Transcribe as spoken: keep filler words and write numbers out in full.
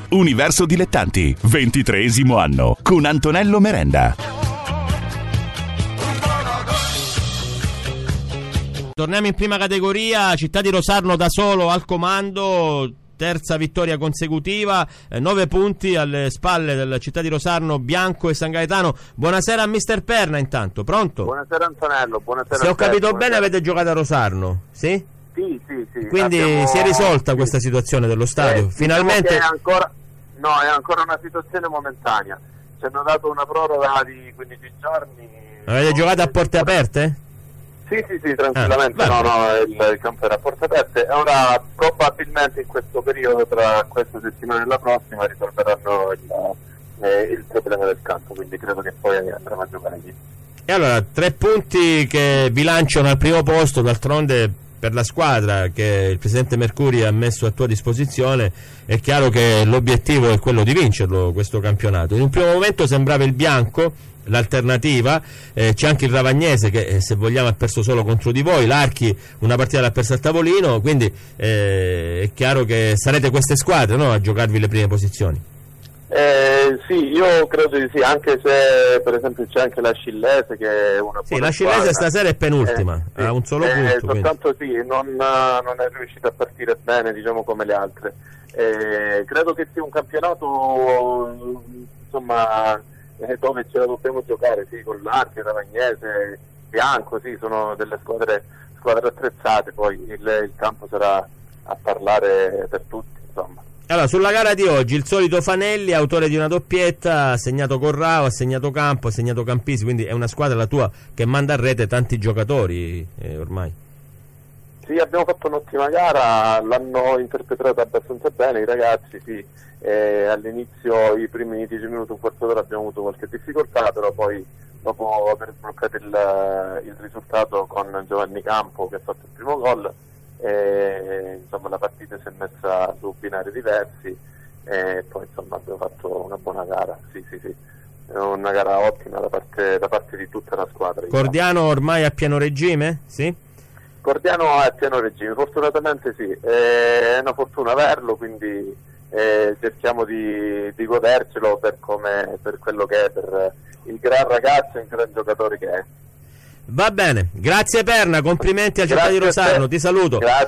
Universo Dilettanti, ventitreesimo anno, con Antonello Merenda. Torniamo in prima categoria, Città di Rosarno da solo al comando, terza vittoria consecutiva, eh, nove punti alle spalle della Città di Rosarno, Bianco e San Gaetano. Buonasera a mister Perna intanto, pronto? Buonasera Antonello, buonasera. Se ho capito buonasera. bene avete giocato a Rosarno, sì? Sì, sì, sì. Quindi abbiamo... si è risolta questa situazione dello stadio, eh, finalmente... Diciamo che è ancora... No, è ancora una situazione momentanea. Ci hanno dato una proroga di quindici giorni. Avete giocato a porte aperte? Sì, sì, sì, tranquillamente. Ah, no, no, il, il campo era a porte aperte. Ora probabilmente in questo periodo, tra questa settimana e la prossima, risolveranno il, eh, il problema del campo, quindi credo che poi andremo a giocare lì. E allora, tre punti che bilanciano al primo posto, d'altronde per la squadra che il presidente Mercuri ha messo a tua disposizione è chiaro che l'obiettivo è quello di vincerlo questo campionato. In un primo momento sembrava il Bianco l'alternativa, eh, c'è anche il Ravagnese che eh, se vogliamo ha perso solo contro di voi, l'Archi una partita l'ha persa al tavolino, quindi eh, è chiaro che sarete queste squadre, no, a giocarvi le prime posizioni. Eh, sì, io credo di sì, anche se per esempio c'è anche la Scillese che è una sì, buona la Scillese squadra. stasera è penultima, eh, sì, ha un solo eh, punto. Soltanto quindi. sì, non, non è riuscita a partire bene, diciamo, come le altre. Eh, credo che sia un campionato, insomma, eh, dove ce la dobbiamo giocare, sì, con l'Arche, Ravagnese, Bianco, sì, sono delle squadre, squadre attrezzate, poi il, il campo sarà a parlare per tutti, insomma. Allora, sulla gara di oggi il solito Fanelli, autore di una doppietta, ha segnato Corrao, ha segnato Campo, ha segnato Campisi, quindi è una squadra la tua che manda a rete tanti giocatori eh, ormai. Sì, abbiamo fatto un'ottima gara, l'hanno interpretata abbastanza bene i ragazzi, sì. Eh, all'inizio, i primi dieci minuti, un quarto d'ora abbiamo avuto qualche difficoltà, però poi dopo aver sbloccato il, il risultato con Giovanni Campo che ha fatto il primo gol, e, insomma, la partita si è messa su binari diversi e poi insomma abbiamo fatto una buona gara, sì sì sì, è una gara ottima da parte, da parte di tutta la squadra. Cordiano ormai a pieno regime? Sì? Cordiano è a pieno regime, fortunatamente sì, è una fortuna averlo, quindi eh, cerchiamo di, di godercelo per, come, per quello che è, per il gran ragazzo e il gran giocatore che è. Va bene, grazie Perna, complimenti a Città di Rosarno, ti saluto. Grazie.